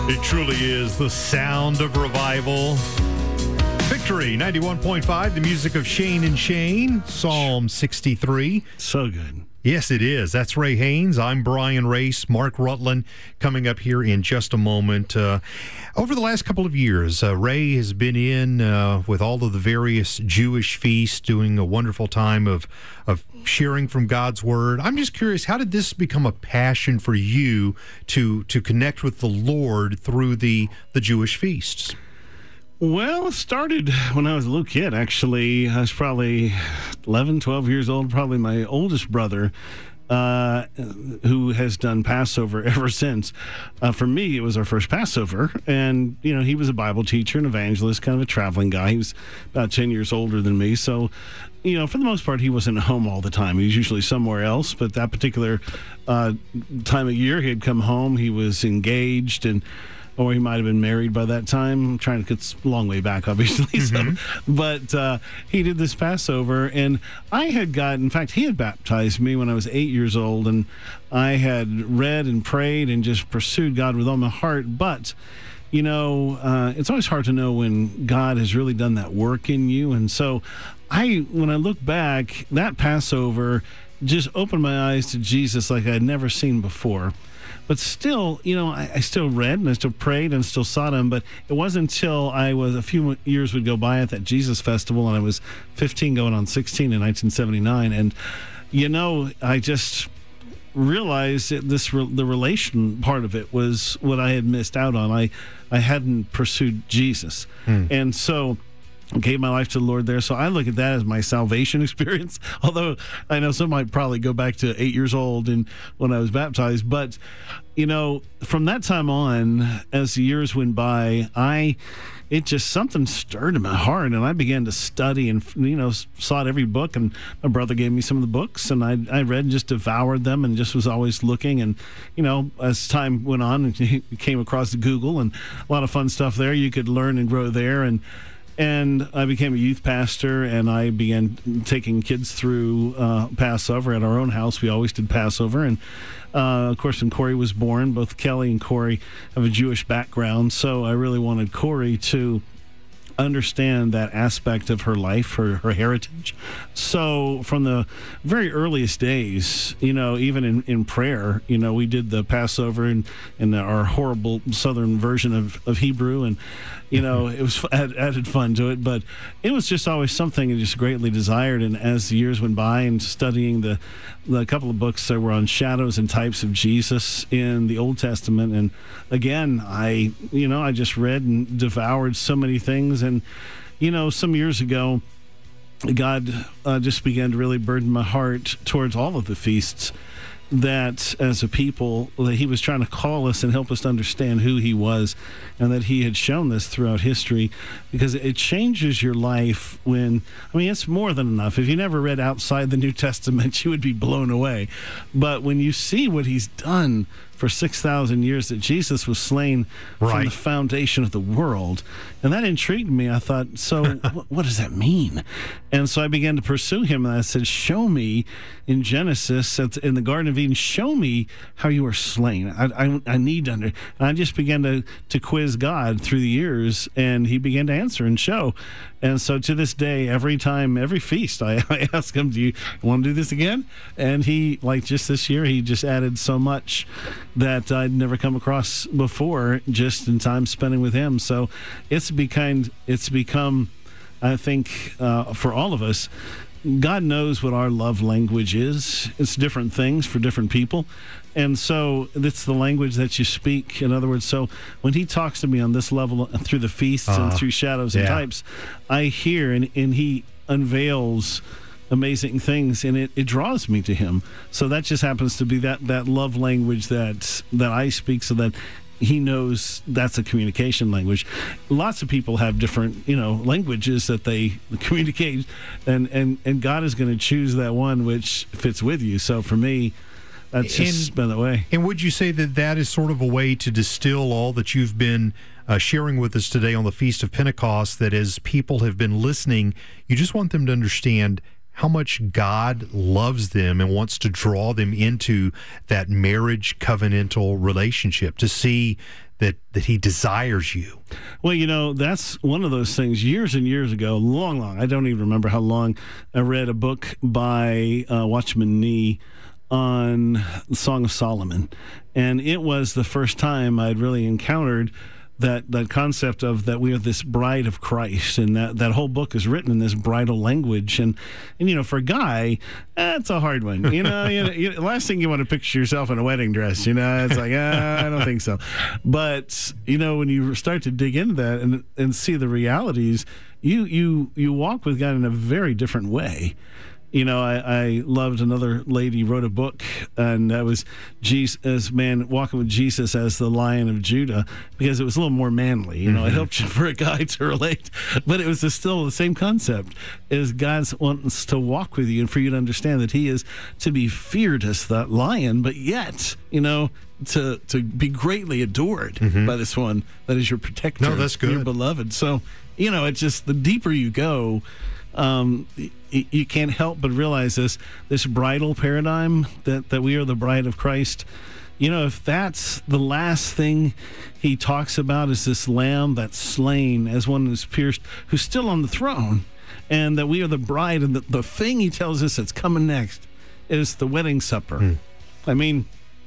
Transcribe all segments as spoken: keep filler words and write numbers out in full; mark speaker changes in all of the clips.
Speaker 1: It truly is the sound of revival. Victory ninety-one point five, the music of Shane and Shane, Psalm sixty-three.
Speaker 2: So good.
Speaker 1: Yes, it is. That's Ray Haynes. I'm Brian Race. Mark Rutland coming up here in just a moment. Uh, over the last couple of years, uh, Ray has been in uh, with all of the various Jewish feasts, doing a wonderful time of of sharing from God's Word. I'm just curious, how did this become a passion for you to to connect with the Lord through the, the Jewish feasts?
Speaker 2: Well, it started when I was a little kid, actually. I was probably eleven, twelve years old. Probably my oldest brother, uh, who has done Passover ever since. Uh, for me, it was our first Passover. And, you know, he was a Bible teacher, an evangelist, kind of a traveling guy. He was about ten years older than me. So, you know, for the most part, he wasn't at home all the time. He was usually somewhere else. But that particular uh, time of year, he had come home. He was engaged, and or he might have been married by that time. I'm trying to get a long way back, obviously. Mm-hmm. So, but uh, he did this Passover, and I had got, in fact, he had baptized me when I was eight years old, and I had read and prayed and just pursued God with all my heart. But, you know, uh, it's always hard to know when God has really done that work in you. And so I, when I look back, that Passover just opened my eyes to Jesus like I had never seen before. But still, you know, I, I still read and I still prayed and still sought him. But it wasn't until I was, a few years would go by at that Jesus Festival, and I was fifteen going on sixteen in nineteen seventy-nine. And, you know, I just realized that this, the relation part of it was what I had missed out on. I, I hadn't pursued Jesus. Hmm. And so gave my life to the Lord there. So I look at that as my salvation experience, although I know some might probably go back to eight years old and when I was baptized. But, you know, from that time on, as the years went by, I it just something stirred in my heart, and I began to study and, you know, sought every book. And my brother gave me some of the books, and I I read and just devoured them, and just was always looking. And, you know, as time went on, and came across Google and a lot of fun stuff there. You could learn and grow there. And And I became a youth pastor, and I began taking kids through uh, Passover at our own house. We always did Passover. And, uh, of course, when Corey was born, both Kelly and Corey have a Jewish background, so I really wanted Corey to understand that aspect of her life, her, her heritage. So from the very earliest days, you know, even in, in prayer, you know, we did the Passover in, in our horrible southern version of, of Hebrew, and, you know, it was add, added fun to it, but it was just always something I just greatly desired. And as the years went by and studying the, the couple of books that were on shadows and types of Jesus in the Old Testament, and again, I, you know, I just read and devoured so many things. And, you know, some years ago, God uh, just began to really burden my heart towards all of the feasts, that as a people, that he was trying to call us and help us to understand who he was, and that he had shown this throughout history, because it changes your life when, I mean, it's more than enough. If you never read outside the New Testament, you would be blown away. But when you see what he's done for six thousand years, that Jesus was slain right from the foundation of the world, and that intrigued me. I thought, so what, what does that mean? And so I began to pursue him, and I said, show me in Genesis, in the Garden of Eden, show me how you were slain. I, I, I need to under. And I just began to, to quiz God through the years, and he began to answer and show. And so to this day, every time, every feast, I, I ask him, do you want to do this again? And he, like just this year, he just added so much that I'd never come across before, just in time spending with him. So it's become, it's become, I think, uh, for all of us, God knows what our love language is. It's different things for different people. And so it's the language that you speak. In other words, so when he talks to me on this level through the feasts uh, and through shadows yeah. and types, I hear, and, and he unveils amazing things, and it, it draws me to him. So that just happens to be that, that love language that that I speak, so that he knows that's a communication language. Lots of people have different, you know, languages that they communicate, and, and, and God is going to choose that one which fits with you. So for me, that's just been that way.
Speaker 1: And would you say that that is sort of a way to distill all that you've been uh, sharing with us today on the Feast of Pentecost, that as people have been listening, you just want them to understand how much God loves them and wants to draw them into that marriage covenantal relationship, to see that, that he desires you.
Speaker 2: Well, you know, that's one of those things. Years and years ago, long, long, I don't even remember how long, I read a book by uh, Watchman Nee on the Song of Solomon. And it was the first time I'd really encountered that that concept of that we are this bride of Christ, and that, that whole book is written in this bridal language. And, and you know, for a guy, that's a hard one. You know, you know you, the last thing you want to picture yourself in a wedding dress, you know, it's like, ah, I don't think so. But, you know, when you start to dig into that and, and see the realities, you, you, you walk with God in a very different way. You know, I, I loved another lady wrote a book, and that was Jesus, man walking with Jesus as the Lion of Judah, because it was a little more manly. You know, mm-hmm. It helped you for a guy to relate, but it was still the same concept. Is God wants to walk with you and for you to understand that He is to be feared as that lion, but yet, you know, to to be greatly adored mm-hmm. by this one that is your protector,
Speaker 1: no, that's good.
Speaker 2: Your beloved. So, you know, it's just the deeper you go, um, you can't help but realize this this bridal paradigm that, that we are the bride of Christ. You know, if that's the last thing he talks about is this lamb that's slain as one who's pierced, who's still on the throne, and that we are the bride, and the, the thing he tells us that's coming next is the wedding supper. Mm. I mean,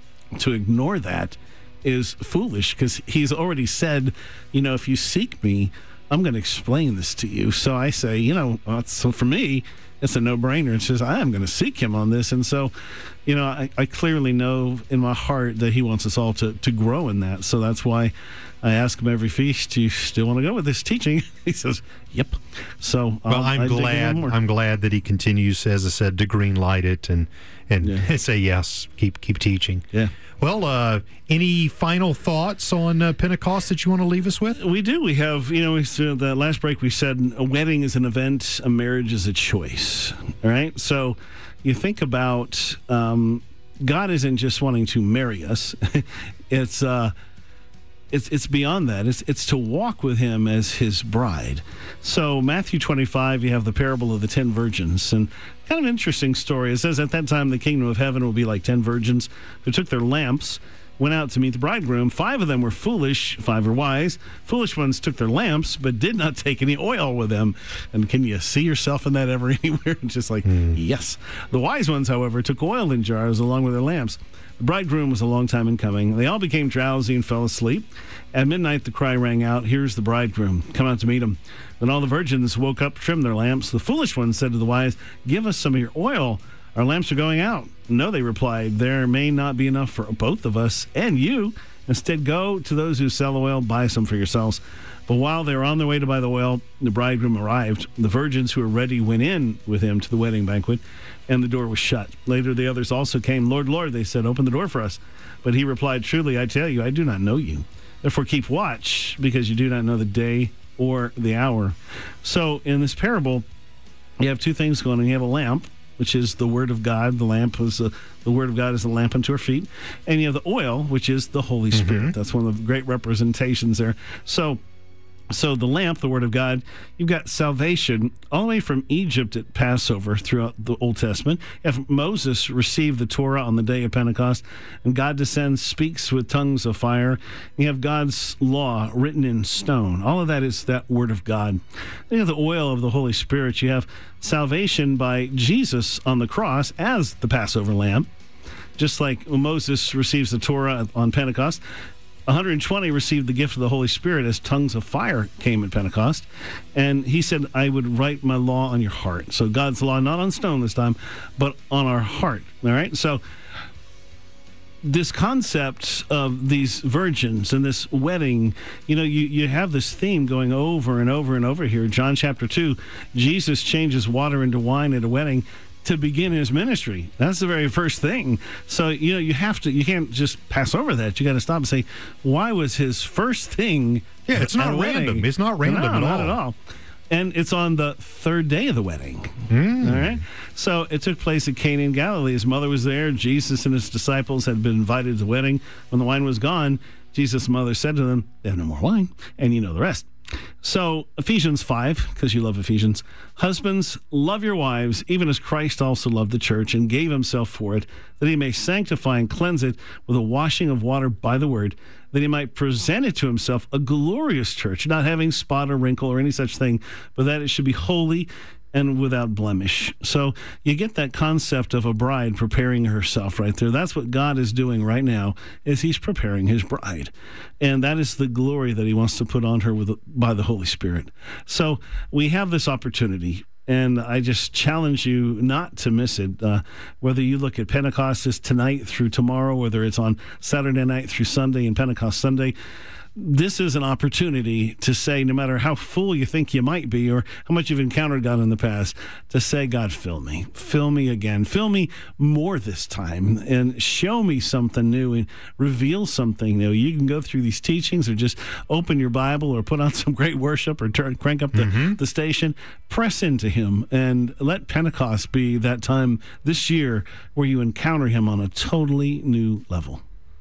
Speaker 2: to ignore that is foolish, because he's already said, you know, if you seek me, I'm going to explain this to you. So I say, you know, uh, so for me, it's a no-brainer. It says, I am going to seek him on this. And so, you know, I, I clearly know in my heart that he wants us all to, to grow in that. So that's why I ask him every feast, do you still want to go with this teaching? He says, yep. So
Speaker 1: well,
Speaker 2: I'll,
Speaker 1: I'm
Speaker 2: I
Speaker 1: glad. I'm glad that he continues, as I said, to green light it and and
Speaker 2: yeah.
Speaker 1: say yes, keep keep teaching.
Speaker 2: Yeah.
Speaker 1: Well, uh, any final thoughts on uh, Pentecost that you want to leave us with?
Speaker 2: We do. We have, you know, we, so the last break we said a wedding is an event, a marriage is a choice. All right. So you think about um, God isn't just wanting to marry us. it's uh, it's it's beyond that. It's it's to walk with Him as His bride. So Matthew twenty-five, you have the parable of the ten virgins, and kind of an interesting story. It says, at that time the kingdom of heaven will be like ten virgins who took their lamps, went out to meet the bridegroom. Five of them were foolish, five were wise. Foolish ones took their lamps, but did not take any oil with them. And can you see yourself in that ever anywhere? It's just like, mm. yes. The wise ones, however, took oil in jars along with their lamps. The bridegroom was a long time in coming. They all became drowsy and fell asleep. At midnight, the cry rang out, here's the bridegroom. Come out to meet him. Then all the virgins woke up, trimmed their lamps. The foolish ones said to the wise, give us some of your oil. Our lamps are going out. No, they replied, there may not be enough for both of us and you. Instead, go to those who sell oil, buy some for yourselves. But while they were on their way to buy the oil, the bridegroom arrived. The virgins who were ready went in with him to the wedding banquet, and the door was shut. Later, the others also came. Lord, Lord, they said, open the door for us. But he replied, truly, I tell you, I do not know you. Therefore, keep watch, because you do not know the day or the hour. So in this parable, you have two things going on. You have a lamp, which is the Word of God. The lamp is a, the Word of God is the lamp unto our feet. And you have the oil, which is the Holy Spirit. Mm-hmm. That's one of the great representations there. So So the lamp, the Word of God, you've got salvation all the way from Egypt at Passover throughout the Old Testament. You have Moses received the Torah on the day of Pentecost, and God descends, speaks with tongues of fire. You have God's law written in stone. All of that is that Word of God. Then you have the oil of the Holy Spirit. You have salvation by Jesus on the cross as the Passover lamb, just like Moses receives the Torah on Pentecost. one hundred twenty received the gift of the Holy Spirit as tongues of fire came at Pentecost. And he said, I would write my law on your heart. So God's law, not on stone this time, but on our heart. All right? So this concept of these virgins and this wedding, you know, you, you have this theme going over and over and over here. John chapter two, Jesus changes water into wine at a wedding to begin his ministry. That's the very first thing. So, you know, you have to, you can't just pass over that. You got to stop and say, why was his first thing?
Speaker 1: Yeah, it's not random. It's not random
Speaker 2: no,
Speaker 1: at all.
Speaker 2: Not at all. And it's on the third day of the wedding.
Speaker 1: Mm.
Speaker 2: All right. So it took place at Cana in Galilee. His mother was there. Jesus and his disciples had been invited to the wedding. When the wine was gone, Jesus' mother said to them, they have no more wine. And you know the rest. So, Ephesians five, because you love Ephesians. Husbands, love your wives, even as Christ also loved the church and gave himself for it, that he may sanctify and cleanse it with a washing of water by the word, that he might present it to himself a glorious church, not having spot or wrinkle or any such thing, but that it should be holy and without blemish. So you get that concept of a bride preparing herself right there. That's what God is doing right now, is he's preparing his bride. And that is the glory that he wants to put on her with by the Holy Spirit. So we have this opportunity, and I just challenge you not to miss it. Uh, whether you look at Pentecost is tonight through tomorrow, whether it's on Saturday night through Sunday and Pentecost Sunday, this is an opportunity to say, no matter how full you think you might be or how much you've encountered God in the past, to say, God, fill me. Fill me again. Fill me more this time and show me something new and reveal something new. You can go through these teachings or just open your Bible or put on some great worship or turn, crank up the, mm-hmm. the station. Press into him and let Pentecost be that time this year where you encounter him on a totally new level.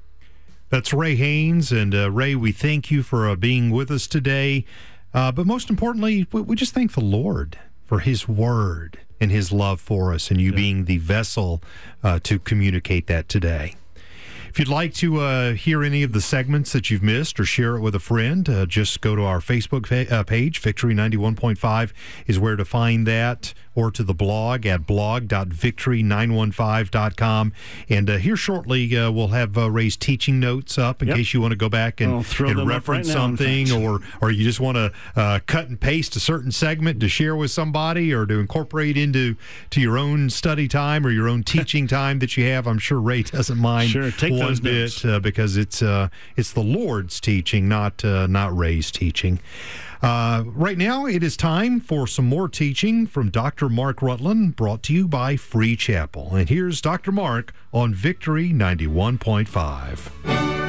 Speaker 1: That's Ray Haynes, and uh, Ray, we thank you for uh, being with us today. Uh, but most importantly, we, we just thank the Lord for his word and his love for us, and you yeah. being the vessel uh, to communicate that today. If you'd like to uh, hear any of the segments that you've missed or share it with a friend, uh, just go to our Facebook fa- uh, page. Victory ninety-one point five is where to find that, or to the blog at blog dot victory nine one five dot com. And uh, here shortly, uh, we'll have uh, Ray's teaching notes up in yep. case you want to go back and, and reference right something, now, or or you just want to uh, cut and paste a certain segment to share with somebody or to incorporate into to your own study time or your own teaching time that you have. I'm sure Ray doesn't mind.
Speaker 2: Sure, take
Speaker 1: one bit uh, because it's uh, it's the Lord's teaching, not uh, not Ray's teaching. Uh, right now, it is time for some more teaching from Doctor Mark Rutland, brought to you by Free Chapel. And here's Doctor Mark on Victory ninety-one point five.